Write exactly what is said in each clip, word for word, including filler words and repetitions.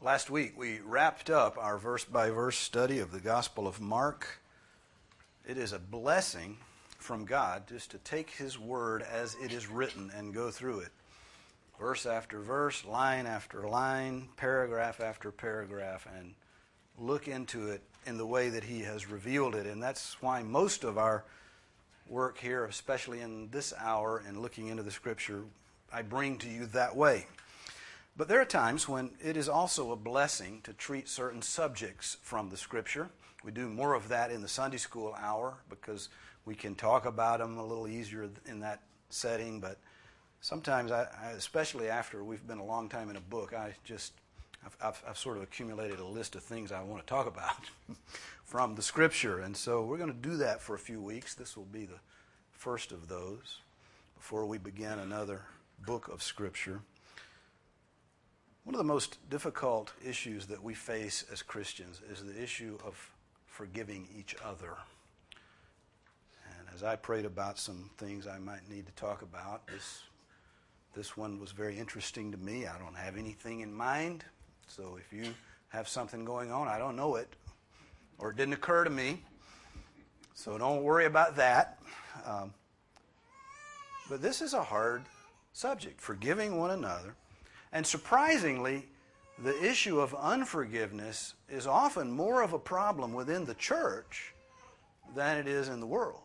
Last week we wrapped up our verse-by-verse study of the Gospel of Mark. It is a blessing from God just to take His Word as it is written and go through it. Verse after verse, line after line, paragraph after paragraph, and look into it in the way that He has revealed it. And that's why most of our work here, especially in this hour and looking into the Scripture, I bring to you that way. But there are times when it is also a blessing to treat certain subjects from the Scripture. We do more of that in the Sunday school hour because we can talk about them a little easier in that setting. But sometimes, I, I, especially after we've been a long time in a book, I just, I've, I've, I've sort of accumulated a list of things I want to talk about from the Scripture. And so we're going to do that for a few weeks. This will be the first of those before we begin another book of Scripture. One of the most difficult issues that we face as Christians is the issue of forgiving each other. And as I prayed about some things I might need to talk about, this this one was very interesting to me. I don't have anything in mind, so if you have something going on, I don't know it, or it didn't occur to me, so don't worry about that. Um, but this is a hard subject, forgiving one another. And surprisingly, the issue of unforgiveness is often more of a problem within the church than it is in the world.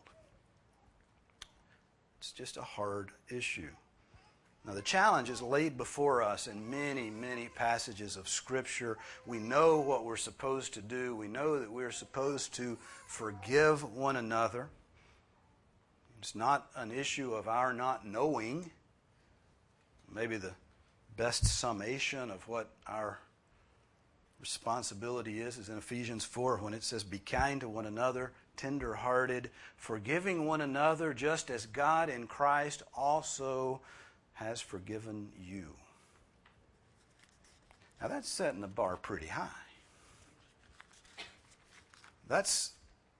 It's just a hard issue. Now, the challenge is laid before us in many, many passages of Scripture. We know what we're supposed to do. We know that we're supposed to forgive one another. It's not an issue of our not knowing. Maybe the best summation of what our responsibility is is in Ephesians four when it says, "Be kind to one another, tender-hearted, forgiving one another, just as God in Christ also has forgiven you." Now that's setting the bar pretty high. That's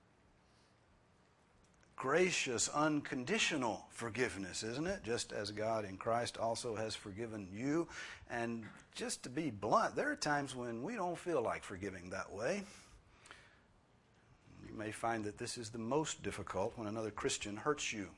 gracious, unconditional forgiveness, isn't it? Just as God in Christ also has forgiven you. And just to be blunt, there are times when we don't feel like forgiving that way. You may find that this is the most difficult when another Christian hurts you.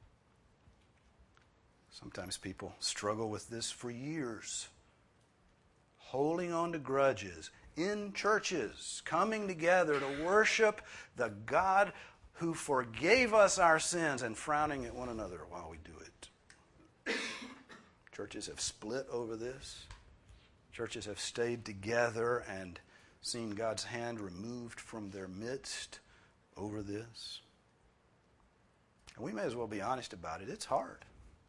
Sometimes people struggle with this for years. Holding on to grudges in churches, coming together to worship the God who forgave us our sins, and frowning at one another while we do it. Churches have split over this. Churches have stayed together and seen God's hand removed from their midst over this. And we may as well be honest about it. It's hard.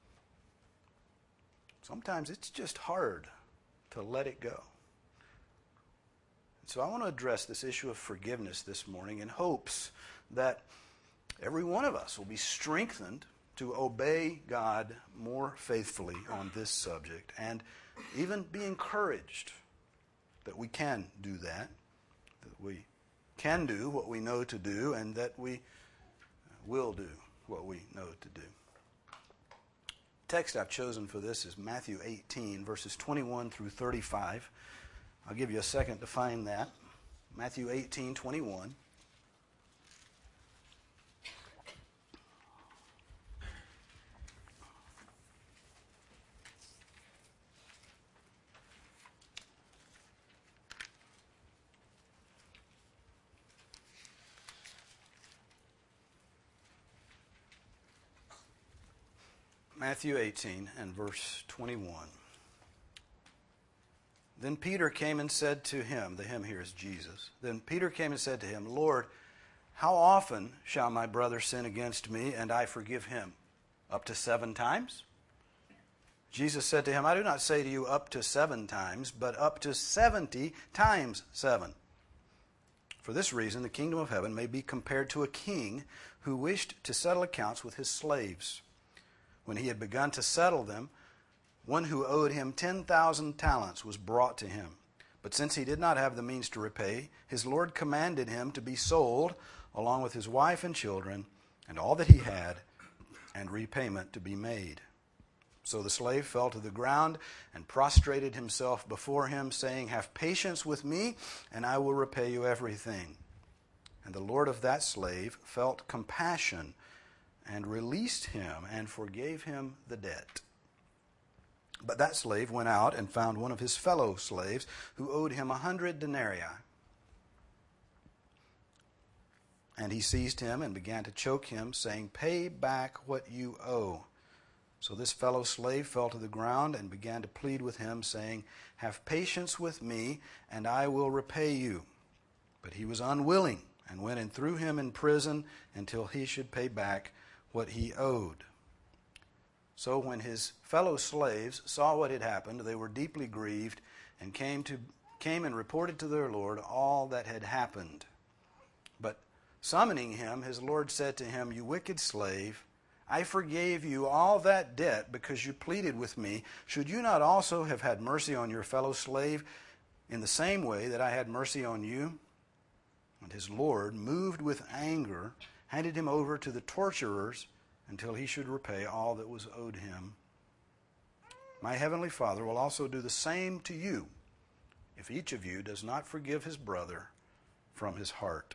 Sometimes it's just hard to let it go. So I want to address this issue of forgiveness this morning in hopes that every one of us will be strengthened to obey God more faithfully on this subject, and even be encouraged that we can do that, that we can do what we know to do, and that we will do what we know to do. The text I've chosen for this is Matthew eighteen, verses twenty-one through thirty-five. I'll give you a second to find that. Matthew eighteen, twenty-one. Matthew eighteen and verse twenty-one. Then Peter came and said to him, the him here is Jesus. Then Peter came and said to him, "Lord, how often shall my brother sin against me and I forgive him? Up to seven times?" Jesus said to him, "I do not say to you up to seven times, but up to seventy times seven. For this reason, the kingdom of heaven may be compared to a king who wished to settle accounts with his slaves. When he had begun to settle them, one who owed him ten thousand talents was brought to him. But since he did not have the means to repay, his Lord commanded him to be sold, along with his wife and children, and all that he had, and repayment to be made. So the slave fell to the ground and prostrated himself before him, saying, "Have patience with me, and I will repay you everything." And the Lord of that slave felt compassion and released him and forgave him the debt. But that slave went out and found one of his fellow slaves who owed him a hundred denarii. And he seized him and began to choke him, saying, "Pay back what you owe." So this fellow slave fell to the ground and began to plead with him, saying, "Have patience with me, and I will repay you." But he was unwilling, and went and threw him in prison until he should pay back what he owed. So when his fellow slaves saw what had happened, they were deeply grieved, and came to came and reported to their Lord all that had happened. But summoning him, his Lord said to him, "You wicked slave, I forgave you all that debt because you pleaded with me. Should you not also have had mercy on your fellow slave in the same way that I had mercy on you?" And his Lord, moved with anger, handed him over to the torturers until he should repay all that was owed him. My heavenly Father will also do the same to you if each of you does not forgive his brother from his heart.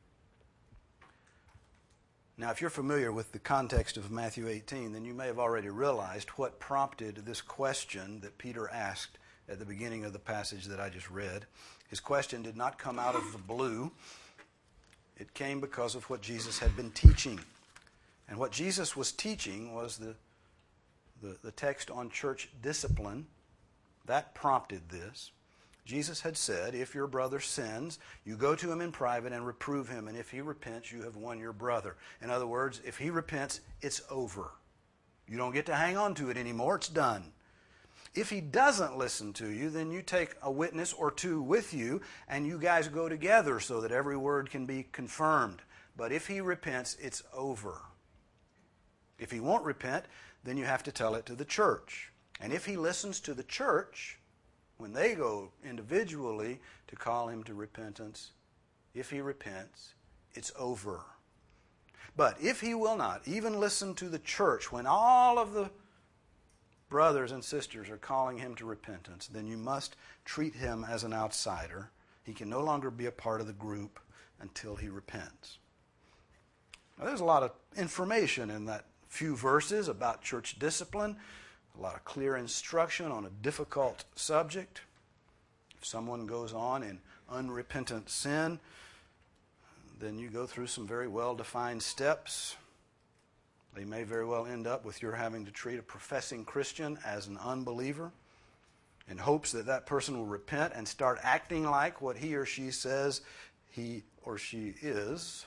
Now, if you're familiar with the context of Matthew eighteen, then you may have already realized what prompted this question that Peter asked at the beginning of the passage that I just read. His question did not come out of the blue. It came because of what Jesus had been teaching. And what Jesus was teaching was the, the, the text on church discipline. That prompted this. Jesus had said, if your brother sins, you go to him in private and reprove him, and if he repents, you have won your brother. In other words, if he repents, it's over. You don't get to hang on to it anymore. It's done. If he doesn't listen to you, then you take a witness or two with you, and you guys go together so that every word can be confirmed. But if he repents, it's over. If he won't repent, then you have to tell it to the church. And if he listens to the church, when they go individually to call him to repentance, if he repents, it's over. But if he will not even listen to the church when all of the brothers and sisters are calling him to repentance, then you must treat him as an outsider. He can no longer be a part of the group until he repents. Now, there's a lot of information in that few verses about church discipline. A lot of clear instruction on a difficult subject. If someone goes on in unrepentant sin, then you go through some very well-defined steps. They may very well end up with your having to treat a professing Christian as an unbeliever in hopes that that person will repent and start acting like what he or she says he or she is.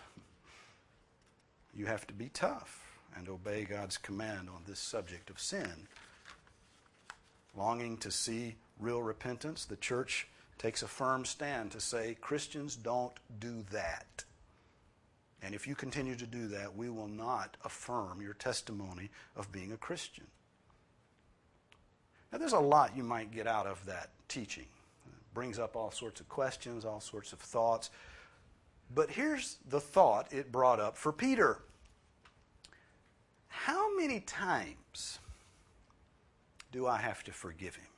You have to be tough and obey God's command on this subject of sin. Longing to see real repentance, the church takes a firm stand to say, Christians don't do that. And if you continue to do that, we will not affirm your testimony of being a Christian. Now, there's a lot you might get out of that teaching. It brings up all sorts of questions, all sorts of thoughts. But here's the thought it brought up for Peter. How many times do I have to forgive him?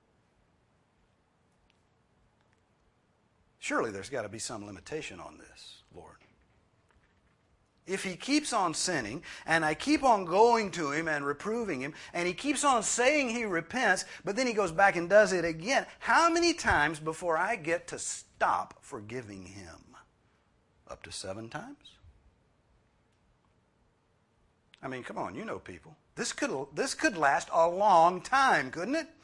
Surely there's got to be some limitation on this, Lord. If he keeps on sinning, and I keep on going to him and reproving him, and he keeps on saying he repents, but then he goes back and does it again, how many times before I get to stop forgiving him? Up to seven times? I mean, come on, you know people. This could, this could last a long time, couldn't it?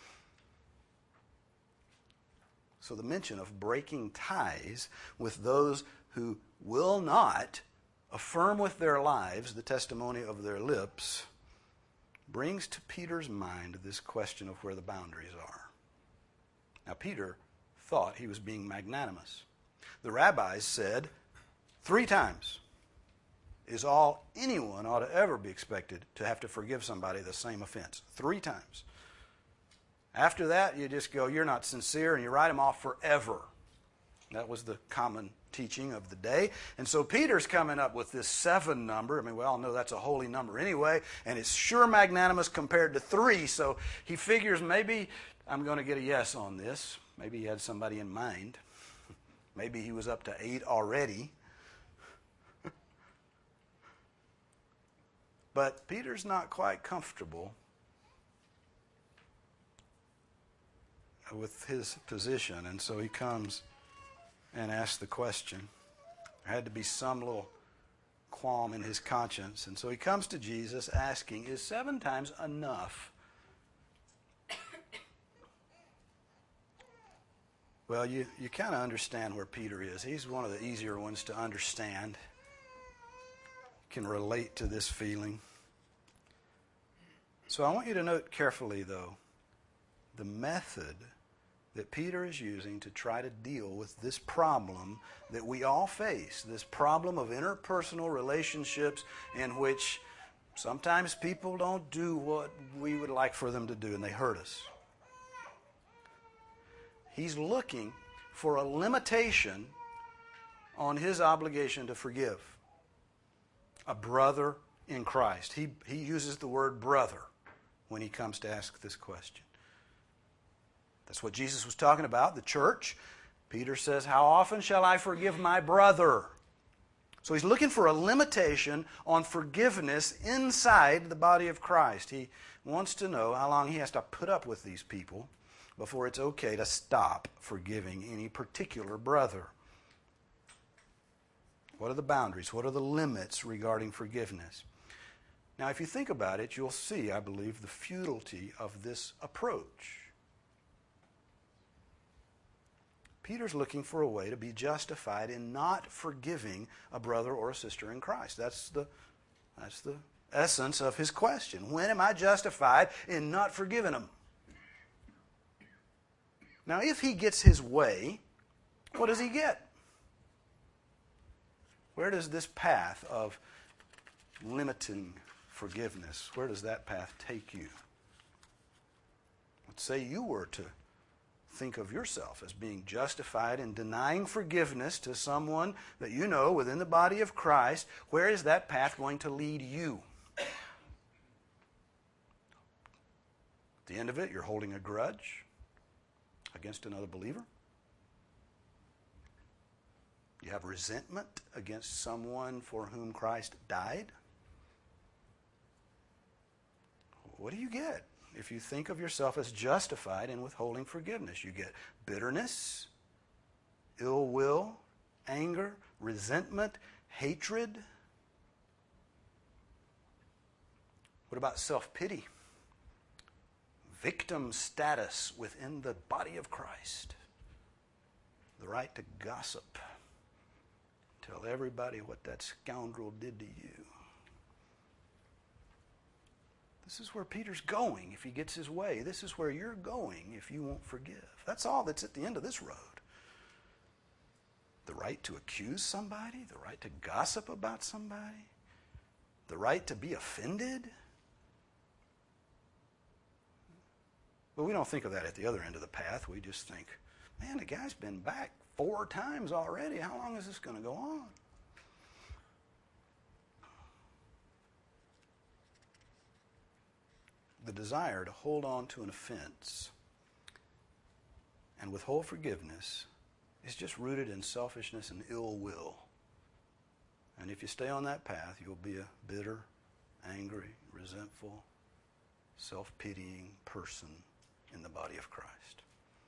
So the mention of breaking ties with those who will not affirm with their lives the testimony of their lips brings to Peter's mind this question of where the boundaries are. Now, Peter thought he was being magnanimous. The rabbis said three times is all anyone ought to ever be expected to have to forgive somebody the same offense. Three times. After that, you just go, you're not sincere, and you write them off forever. That was the common teaching of the day. And so Peter's coming up with this seven number. I mean, we all know that's a holy number anyway, and it's sure magnanimous compared to three. So he figures maybe I'm going to get a yes on this. Maybe he had somebody in mind. Maybe he was up to eight already. But Peter's not quite comfortable with his position, and so he comes and asks the question. There had to be some little qualm in his conscience, and so he comes to Jesus asking, is seven times enough? Well, you, you kind of understand where Peter is. He's one of the easier ones to understand. Can relate to this feeling. So I want you to note carefully, though, the method that Peter is using to try to deal with this problem that we all face, this problem of interpersonal relationships in which sometimes people don't do what we would like for them to do, and they hurt us. He's looking for a limitation on his obligation to forgive. A brother in Christ. He, he uses the word brother when he comes to ask this question. That's what Jesus was talking about, the church. Peter says, how often shall I forgive my brother? So he's looking for a limitation on forgiveness inside the body of Christ. He wants to know how long he has to put up with these people before it's okay to stop forgiving any particular brother. What are the boundaries? What are the limits regarding forgiveness? Now, if you think about it, you'll see, I believe, the futility of this approach. Peter's looking for a way to be justified in not forgiving a brother or a sister in Christ. That's the, that's the essence of his question. When am I justified in not forgiving them? Now, if he gets his way, what does he get? Where does this path of limiting forgiveness, where does that path take you? Let's say you were to think of yourself as being justified in denying forgiveness to someone that you know within the body of Christ. Where is that path going to lead you? At the end of it, you're holding a grudge against another believer. You have resentment against someone for whom Christ died. What do you get if you think of yourself as justified in withholding forgiveness? You get bitterness, ill will, anger, resentment, hatred. What about self-pity? Victim status within the body of Christ. The right to gossip. Tell everybody what that scoundrel did to you. This is where Peter's going if he gets his way. This is where you're going if you won't forgive. That's all that's at the end of this road. The right to accuse somebody, the right to gossip about somebody, the right to be offended. But we don't think of that at the other end of the path. We just think, man, the guy's been back four times already. How long is this going to go on? The desire to hold on to an offense and withhold forgiveness is just rooted in selfishness and ill will. And if you stay on that path, you'll be a bitter, angry, resentful, self-pitying person in the body of Christ.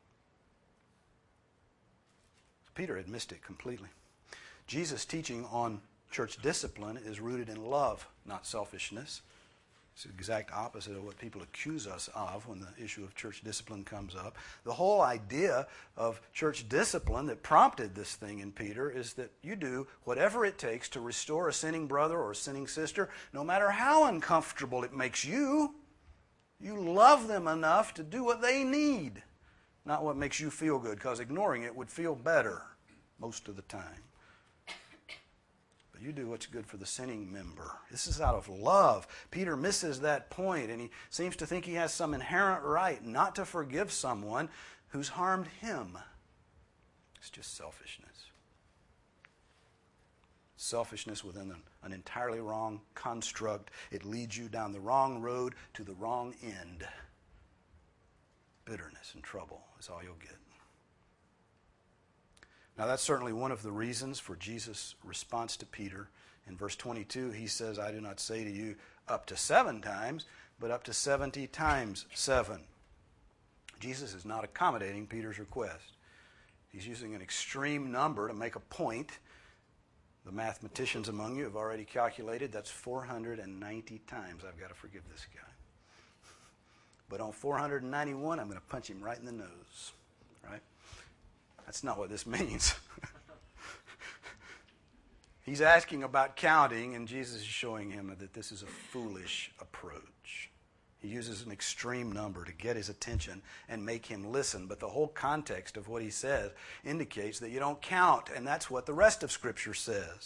Peter had missed it completely. Jesus' teaching on church discipline is rooted in love, not selfishness. It's the exact opposite of what people accuse us of when the issue of church discipline comes up. The whole idea of church discipline that prompted this thing in Peter is that you do whatever it takes to restore a sinning brother or a sinning sister, no matter how uncomfortable it makes you. You love them enough to do what they need, not what makes you feel good, because ignoring it would feel better most of the time. But you do what's good for the sinning member. This is out of love. Peter misses that point, and he seems to think he has some inherent right not to forgive someone who's harmed him. It's just selfishness. Selfishness within an, an entirely wrong construct. It leads you down the wrong road to the wrong end. Bitterness and trouble is all you'll get. Now that's certainly one of the reasons for Jesus' response to Peter. In verse twenty-two, he says, I do not say to you up to seven times, but up to seventy times seven. Jesus is not accommodating Peter's request. He's using an extreme number to make a point. The mathematicians among you have already calculated that's four hundred ninety times I've got to forgive this guy. But on four hundred ninety-one, I'm going to punch him right in the nose. Right? That's not what this means. He's asking about counting, and Jesus is showing him that this is a foolish approach. He uses an extreme number to get his attention and make him listen. But the whole context of what he says indicates that you don't count, and that's what the rest of Scripture says.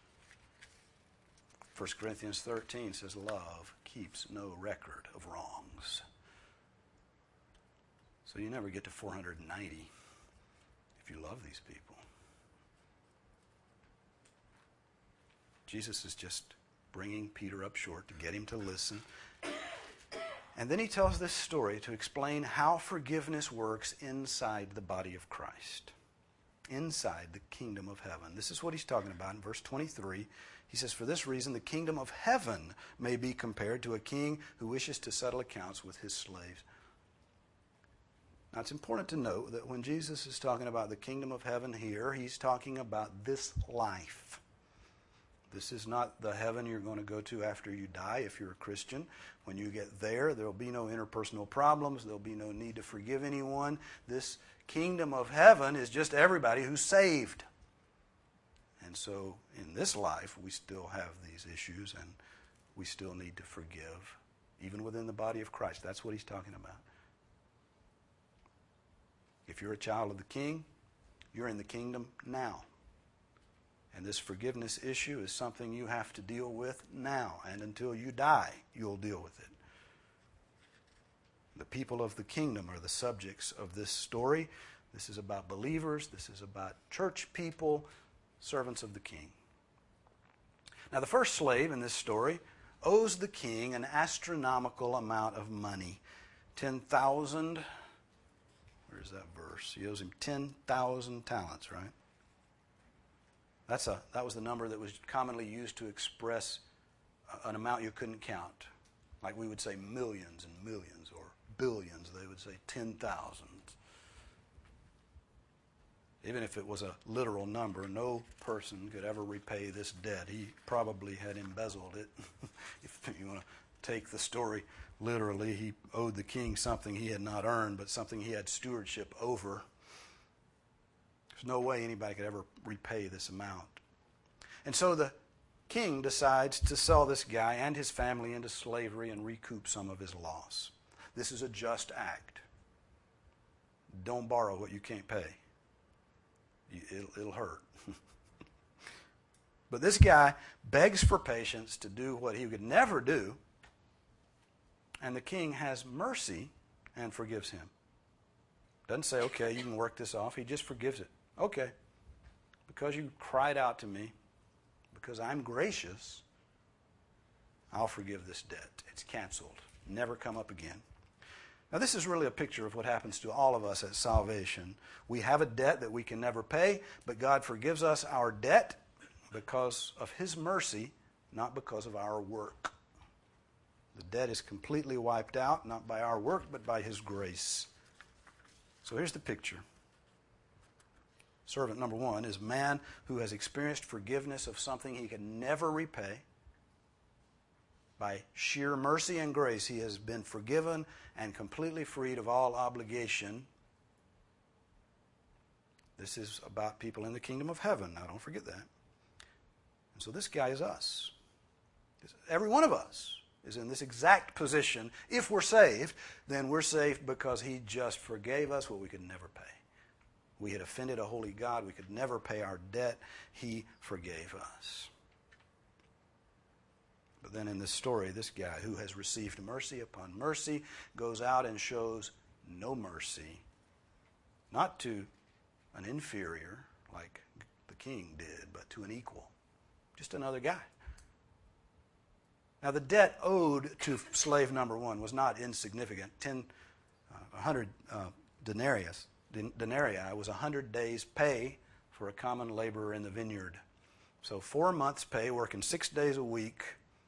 First Corinthians thirteen says, love keeps no record of wrongs. So you never get to four hundred ninety if you love these people. Jesus is just bringing Peter up short to get him to listen. And then he tells this story to explain how forgiveness works inside the body of Christ, inside the kingdom of heaven. This is what he's talking about in verse twenty-three. He says, for this reason, the kingdom of heaven may be compared to a king who wishes to settle accounts with his slaves. Now, it's important to note that when Jesus is talking about the kingdom of heaven here, he's talking about this life. This is not the heaven you're going to go to after you die if you're a Christian. When you get there, there will be no interpersonal problems. There will be no need to forgive anyone. This kingdom of heaven is just everybody who's saved. And so in this life, we still have these issues, and we still need to forgive, even within the body of Christ. That's what he's talking about. If you're a child of the King, you're in the kingdom now. And this forgiveness issue is something you have to deal with now. And until you die, you'll deal with it. The people of the kingdom are the subjects of this story. This is about believers. This is about church people, servants of the king. Now, the first slave in this story owes the king an astronomical amount of money. ten thousand, where's that verse? He owes him ten thousand talents, right? That's a, that was the number that was commonly used to express an amount you couldn't count. Like we would say millions and millions, or billions, they would say ten thousand. Even if it was a literal number, no person could ever repay this debt. He probably had embezzled it. If you want to take the story literally, he owed the king something he had not earned, but something he had stewardship over. There's no way anybody could ever repay this amount. And so the king decides to sell this guy and his family into slavery and recoup some of his loss. This is a just act. Don't borrow what you can't pay. It'll, it'll hurt. But this guy begs for patience to do what he could never do, and the king has mercy and forgives him. Doesn't say, okay, you can work this off. He just forgives it. Okay, because you cried out to me, because I'm gracious, I'll forgive this debt. It's canceled. Never come up again. Now, this is really a picture of what happens to all of us at salvation. We have a debt that we can never pay, but God forgives us our debt because of His mercy, not because of our work. The debt is completely wiped out, not by our work, but by His grace. So here's the picture. Servant number one is man who has experienced forgiveness of something he can never repay. By sheer mercy and grace, he has been forgiven and completely freed of all obligation. This is about people in the kingdom of heaven. Now, don't forget that. And so this guy is us. Every one of us is in this exact position. If we're saved, then we're saved because he just forgave us what we could never pay. We had offended a holy God. We could never pay our debt. He forgave us. But then in this story, this guy who has received mercy upon mercy goes out and shows no mercy, not to an inferior like the king did, but to an equal. Just another guy. Now the debt owed to slave number one was not insignificant. Ten, uh, one hundred uh, denarius, denarii was one hundred days' pay for a common laborer in the vineyard. So four months' pay, working six days a week.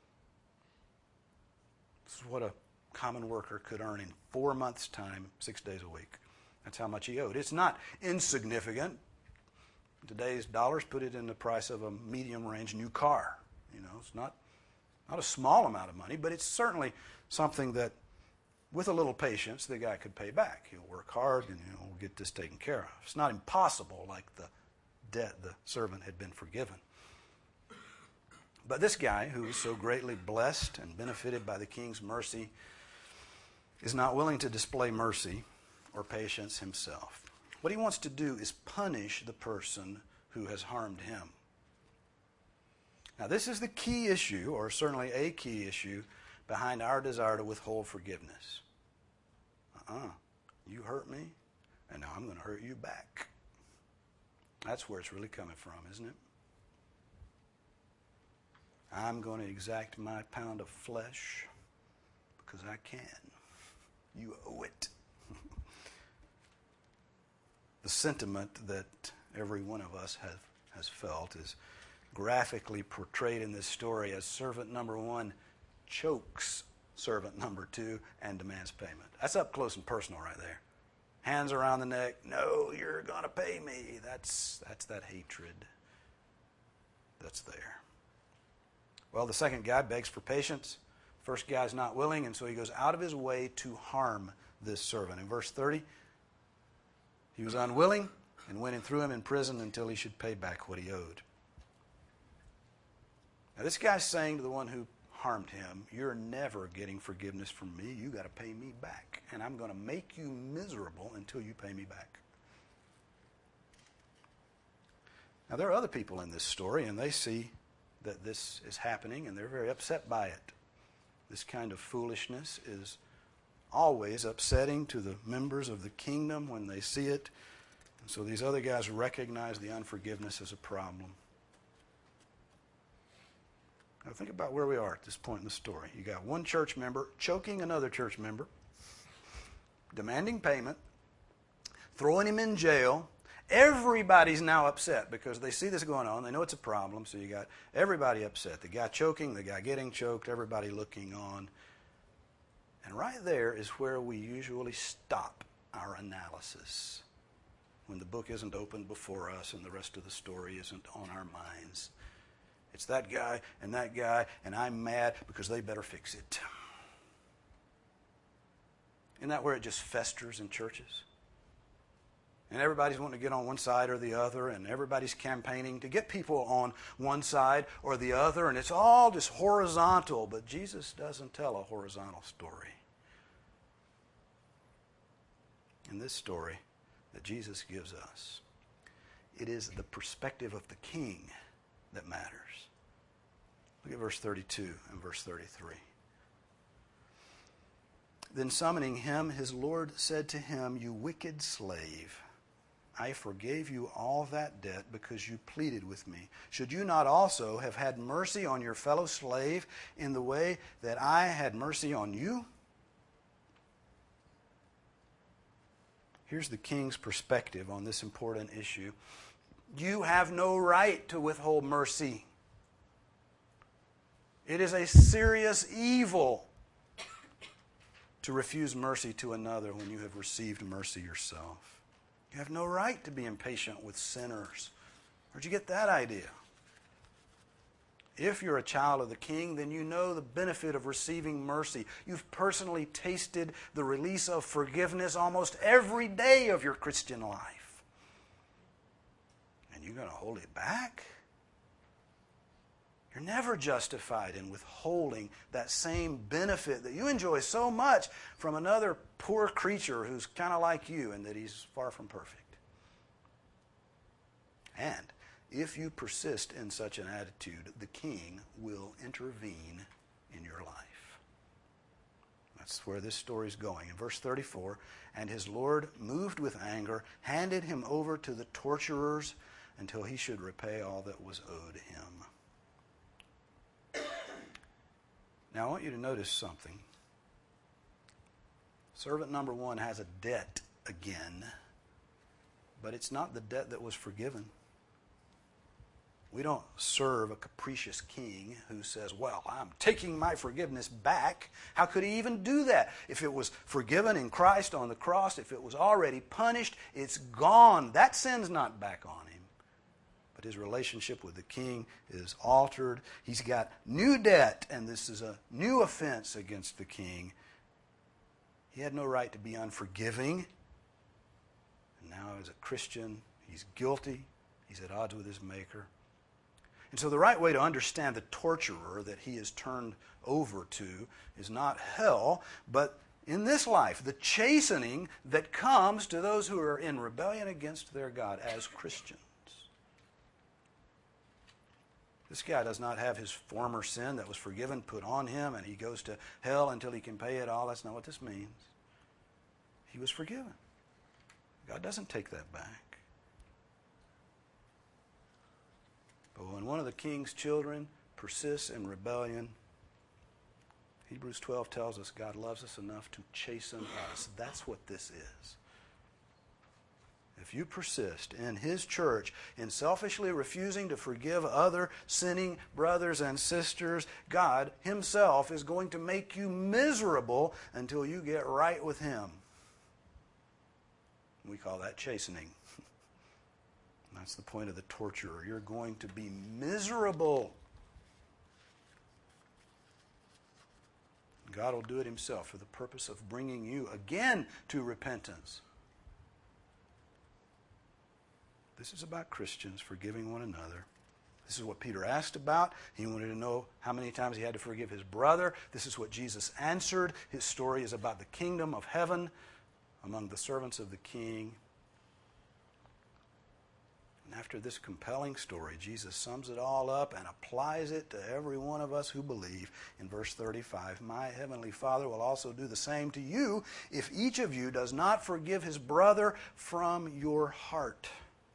This is what a common worker could earn in four months' time, six days a week. That's how much he owed. It's not insignificant. Today's dollars put it in the price of a medium-range new car. You know, it's not not a small amount of money, but it's certainly something that, with a little patience, the guy could pay back. He'll work hard and he'll get this taken care of. It's not impossible like the debt the servant had been forgiven. But this guy, who was so greatly blessed and benefited by the king's mercy, is not willing to display mercy or patience himself. What he wants to do is punish the person who has harmed him. Now, this is the key issue, or certainly a key issue, behind our desire to withhold forgiveness. Uh-uh. You hurt me, and now I'm going to hurt you back. That's where it's really coming from, isn't it? I'm going to exact my pound of flesh because I can. You owe it. The sentiment that every one of us have, has felt is graphically portrayed in this story as servant number one chokes servant number two and demands payment. That's up close and personal right there. Hands around the neck. No, you're going to pay me. That's, that's that hatred that's there. Well, the second guy begs for patience. First guy's not willing, and so he goes out of his way to harm this servant. In verse thirty, he was unwilling and went and threw him in prison until he should pay back what he owed. Now, this guy's saying to the one who harmed him, you're never getting forgiveness from me. You got to pay me back, and I'm going to make you miserable until you pay me back. Now, there are other people in this story, and they see that this is happening, and they're very upset by it. This kind of foolishness is always upsetting to the members of the kingdom when they see it. And so these other guys recognize the unforgiveness as a problem. Now think about where we are at this point in the story. You got one church member choking another church member, demanding payment, throwing him in jail. Everybody's now upset because they see this going on. They know it's a problem, so you got everybody upset. The guy choking, the guy getting choked, everybody looking on. And right there is where we usually stop our analysis, when the book isn't opened before us and the rest of the story isn't on our minds. It's that guy and that guy, and I'm mad because they better fix it. Isn't that where it just festers in churches? And everybody's wanting to get on one side or the other, and everybody's campaigning to get people on one side or the other, and it's all just horizontal, but Jesus doesn't tell a horizontal story. In this story that Jesus gives us, it is the perspective of the king that matters. Look at verse thirty-two and verse thirty-three. Then summoning him, his Lord said to him, "You wicked slave, I forgave you all that debt because you pleaded with me. Should you not also have had mercy on your fellow slave in the way that I had mercy on you?" Here's the king's perspective on this important issue. You have no right to withhold mercy. It is a serious evil to refuse mercy to another when you have received mercy yourself. You have no right to be impatient with sinners. Where'd you get that idea? If you're a child of the King, then you know the benefit of receiving mercy. You've personally tasted the release of forgiveness almost every day of your Christian life. And you're going to hold it back? You're never justified in withholding that same benefit that you enjoy so much from another poor creature who's kind of like you and that he's far from perfect. And if you persist in such an attitude, the king will intervene in your life. That's where this story is going. In verse thirty-four, and his Lord, moved with anger, handed him over to the torturers until he should repay all that was owed him. Now I want you to notice something. Servant number one has a debt again, but it's not the debt that was forgiven. We don't serve a capricious king who says, well, I'm taking my forgiveness back. How could he even do that? If it was forgiven in Christ on the cross, if it was already punished, it's gone. That sin's not back on him. But his relationship with the king is altered. He's got new debt, and this is a new offense against the king. He had no right to be unforgiving. And now as a Christian, he's guilty. He's at odds with his Maker. And so the right way to understand the torturer that he is turned over to is not hell, but in this life, the chastening that comes to those who are in rebellion against their God as Christians. This guy does not have his former sin that was forgiven put on him, and he goes to hell until he can pay it all. That's not what this means. He was forgiven. God doesn't take that back. But when one of the king's children persists in rebellion, Hebrews twelve tells us God loves us enough to chasten us. That's what this is. If you persist in His church in selfishly refusing to forgive other sinning brothers and sisters, God Himself is going to make you miserable until you get right with Him. We call that chastening. That's the point of the torturer. You're going to be miserable. God will do it Himself for the purpose of bringing you again to repentance. This is about Christians forgiving one another. This is what Peter asked about. He wanted to know how many times he had to forgive his brother. This is what Jesus answered. His story is about the kingdom of heaven among the servants of the king. And after this compelling story, Jesus sums it all up and applies it to every one of us who believe in verse thirty-five. My heavenly Father will also do the same to you if each of you does not forgive his brother from your heart.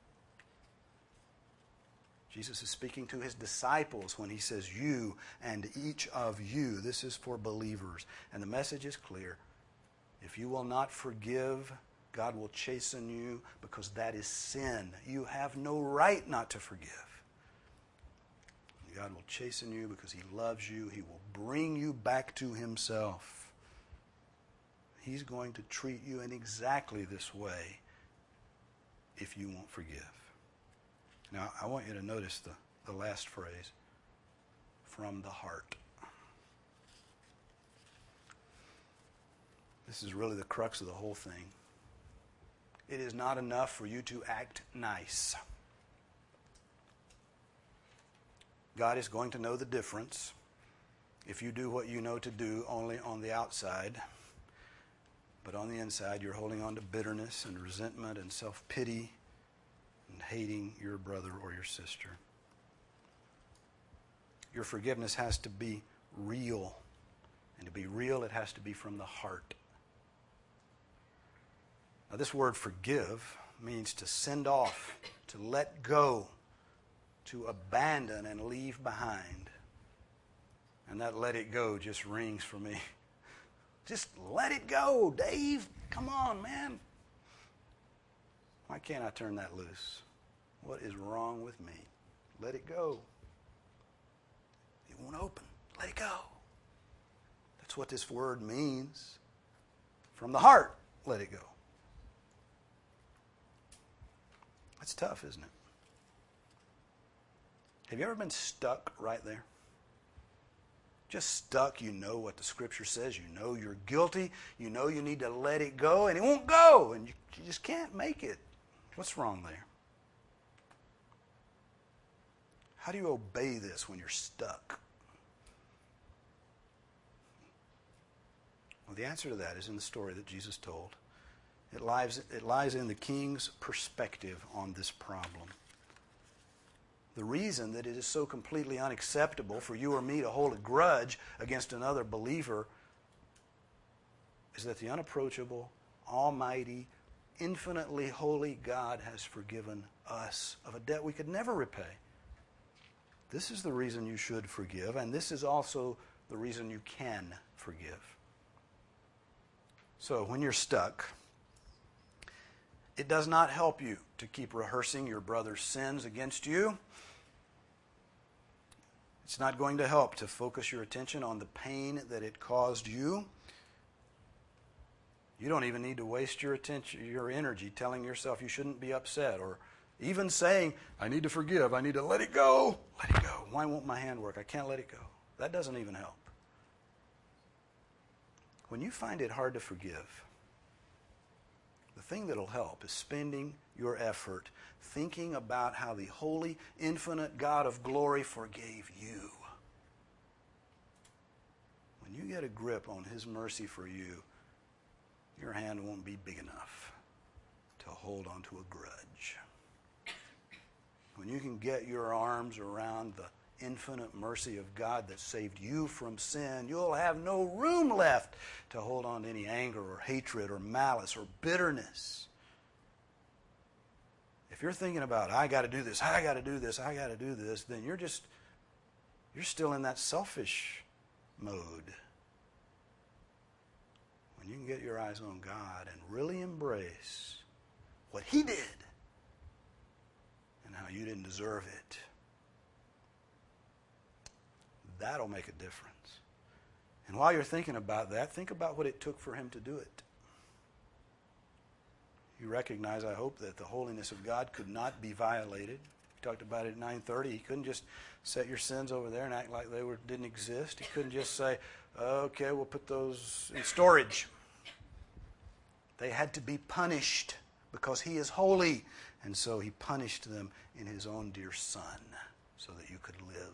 Jesus is speaking to his disciples when he says you and each of you. This is for believers. And the message is clear. If you will not forgive, God will chasten you because that is sin. You have no right not to forgive. God will chasten you because He loves you. He will bring you back to Himself. He's going to treat you in exactly this way if you won't forgive. Now, I want you to notice the, the last phrase, from the heart. This is really the crux of the whole thing. It is not enough for you to act nice. God is going to know the difference if you do what you know to do only on the outside, but on the inside you're holding on to bitterness and resentment and self-pity and hating your brother or your sister. Your forgiveness has to be real. And to be real, it has to be from the heart. Now, this word forgive means to send off, to let go, to abandon and leave behind. And that let it go just rings for me. Just let it go, Dave. Come on, man. Why can't I turn that loose? What is wrong with me? Let it go. It won't open. Let it go. That's what this word means. From the heart, let it go. That's tough, isn't it? Have you ever been stuck right there? Just stuck. You know what the Scripture says. You know you're guilty. You know you need to let it go, and it won't go, and you, you just can't make it. What's wrong there? How do you obey this when you're stuck? Well, the answer to that is in the story that Jesus told. It lies, it lies in the king's perspective on this problem. The reason that it is so completely unacceptable for you or me to hold a grudge against another believer is that the unapproachable, almighty, infinitely holy God has forgiven us of a debt we could never repay. This is the reason you should forgive, and this is also the reason you can forgive. So when you're stuck, it does not help you to keep rehearsing your brother's sins against you. It's not going to help to focus your attention on the pain that it caused you. You don't even need to waste your attention, your energy telling yourself you shouldn't be upset, or even saying, I need to forgive, I need to let it go. Let it go. Why won't my hand work? I can't let it go. That doesn't even help. When you find it hard to forgive, the thing that'll help is spending your effort thinking about how the holy, infinite God of glory forgave you. When you get a grip on His mercy for you, your hand won't be big enough to hold on to a grudge. When you can get your arms around the infinite mercy of God that saved you from sin, you'll have no room left to hold on to any anger or hatred or malice or bitterness. If you're thinking about, I got to do this, I got to do this, I got to do this, then you're just, you're still in that selfish mode. When you can get your eyes on God and really embrace what He did and how you didn't deserve it, that'll make a difference. And while you're thinking about that, think about what it took for Him to do it. You recognize, I hope, that the holiness of God could not be violated. We talked about it at nine thirty. He couldn't just set your sins over there and act like they were, didn't exist. He couldn't just say, okay, we'll put those in storage. They had to be punished because He is holy. And so He punished them in His own dear Son so that you could live.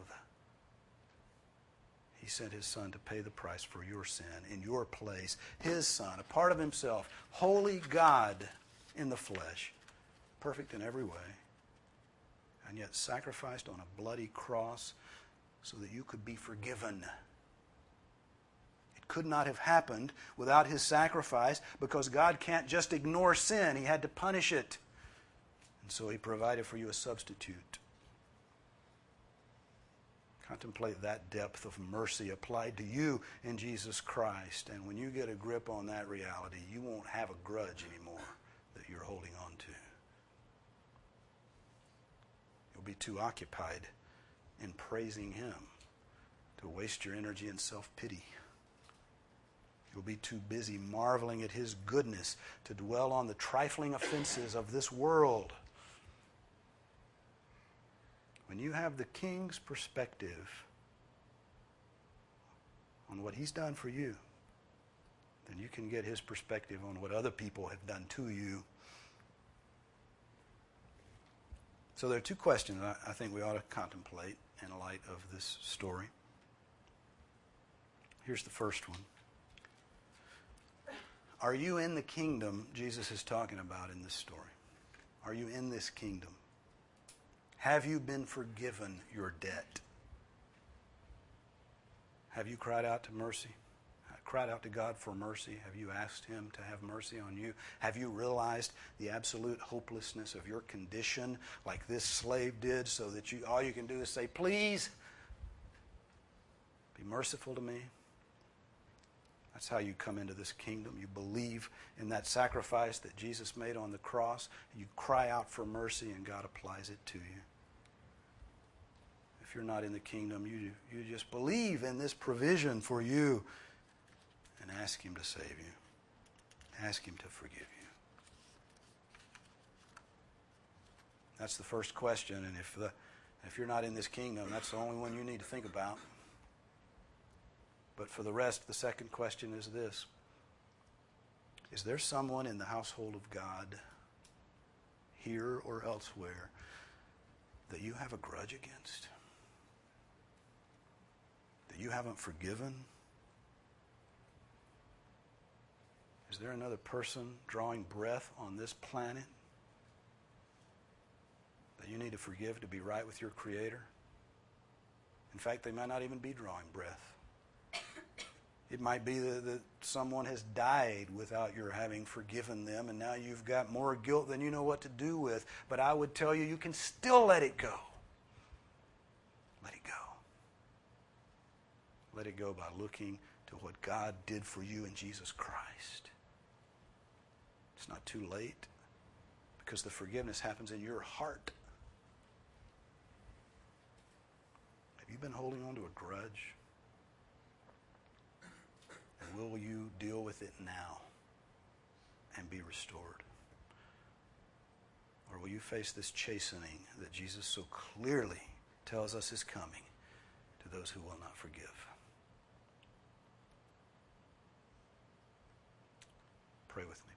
He sent His Son to pay the price for your sin in your place. His Son, a part of Himself, holy God in the flesh, perfect in every way, and yet sacrificed on a bloody cross so that you could be forgiven. It could not have happened without His sacrifice, because God can't just ignore sin. He had to punish it. And so He provided for you a substitute. Contemplate that depth of mercy applied to you in Jesus Christ. And when you get a grip on that reality, you won't have a grudge anymore that you're holding on to. You'll be too occupied in praising Him to waste your energy in self-pity. You'll be too busy marveling at His goodness to dwell on the trifling offenses of this world. When you have the King's perspective on what He's done for you, then you can get His perspective on what other people have done to you. So there are two questions I think we ought to contemplate in light of this story. Here's the first one. Are you in the kingdom Jesus is talking about in this story? Are you in this kingdom? Have you been forgiven your debt? Have you cried out to mercy? Cried out to God for mercy? Have you asked Him to have mercy on you? Have you realized the absolute hopelessness of your condition like this slave did, so that you all you can do is say, please, be merciful to me? That's how you come into this kingdom. You believe in that sacrifice that Jesus made on the cross. You cry out for mercy, and God applies it to you. If you're not in the kingdom, you, you just believe in this provision for you and ask Him to save you. Ask Him to forgive you. That's the first question, and if the, if you're not in this kingdom, that's the only one you need to think about. But for the rest, the second question is this. Is there someone in the household of God, here or elsewhere, that you have a grudge against? That you haven't forgiven? Is there another person drawing breath on this planet that you need to forgive to be right with your Creator? In fact, they might not even be drawing breath. It might be that, that someone has died without your having forgiven them, and now you've got more guilt than you know what to do with. But I would tell you, you can still let it go. Let it go. Let it go by looking to what God did for you in Jesus Christ. It's not too late, because the forgiveness happens in your heart. Have you been holding on to a grudge? And will you deal with it now and be restored? Or will you face this chastening that Jesus so clearly tells us is coming to those who will not forgive? Pray with me.